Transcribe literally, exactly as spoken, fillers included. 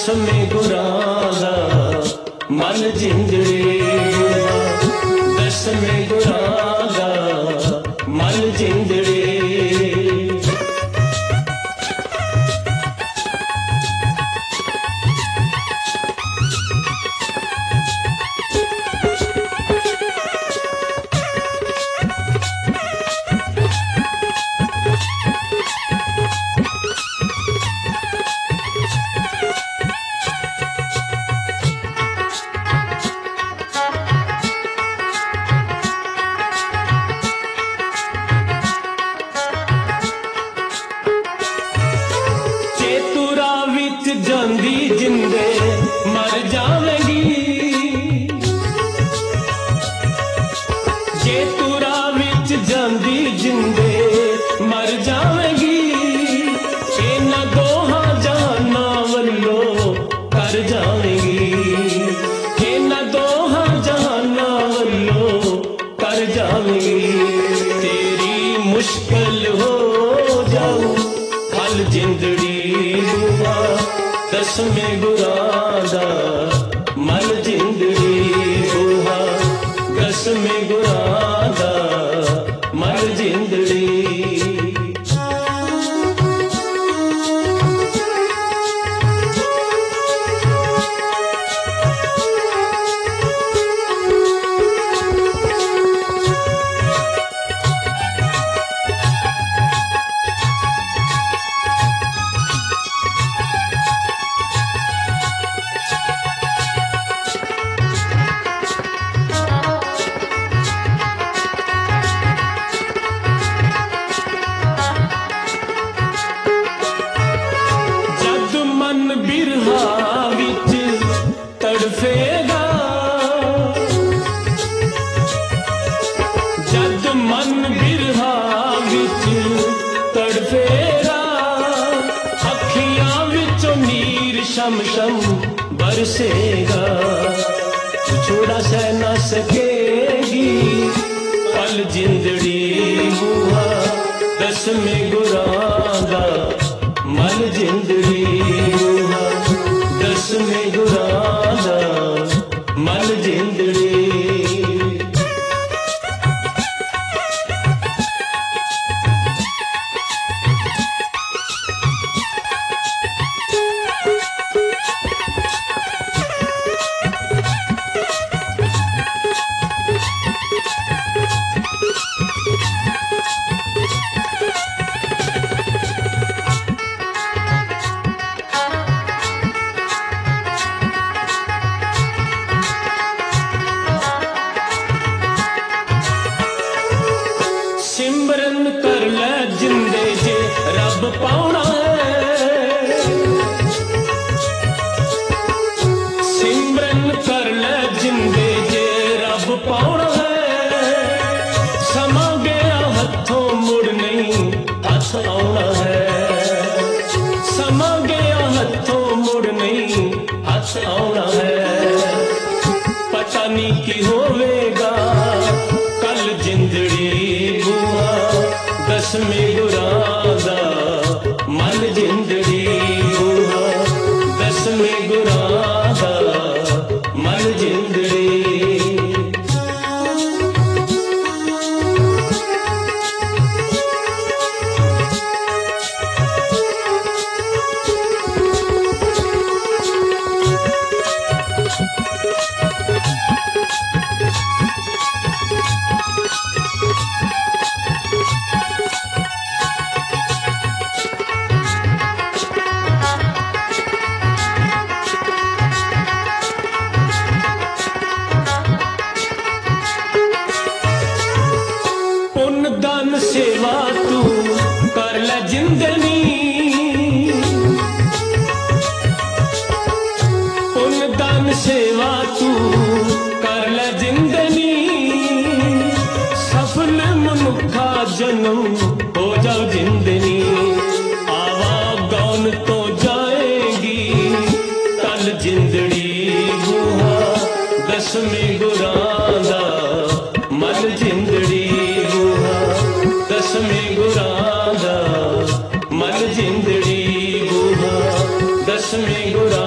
दसवें गुरां दा मन जिंदड़ी दसवें गुरां दा मन जिंदड़ी। जांदी जिंदे मर जावेगी जे तू राह विच जांदी जिंदे मर जावेगी। इन्हां दोहां जहानां वल्लों कर जावेगी इन्हां दोहां जहानां वल्लों कर जावेगी। तेरी मुश्किल हो जाऊ हल जिंदड़ी दसवें गुरां दा मन जिंदड़ी बूहा दसवें गुरां दा मन जिंदड़ी। बिरहा विच तड़फेगा जद मन बिरहा विच तड़फेगा। अखियां विचों नीर शम शम बरसेगा छोड़ा सह ना सकेगी पल जिंदड़ी बूहा दसवें गुरां दा मन जिंदड़ी दसवें गुरां दा मन जिंदड़ी। सिमरन कर ले जिंदे जे रब पाउना है सिमरन कर ले जिंदे जे रब पाउना है। समा गया हथों मुड़ नहीं हथ आउना है समा गया हथों मुड़ नहीं हथ आउना है। पता नहीं की होवेगा कल जिंदड़ी दसवें गुरां दा मन जिंदड़ी बूहा दसवें गुरां दा मन जिंदड़ी। दान सेवा तू कर ले जिंदनी उन दान सेवा तू कर ले जिंदनी। सफल मनुखा जन्म हो जाओ जिंदनी आवा गौन तो जाएगी कल जिंदड़ी बूहा दसवें गुरां दा मन जिंदड़ी दसवें गुरां दा मन जिंदड़ी बूहा दसवें गुरां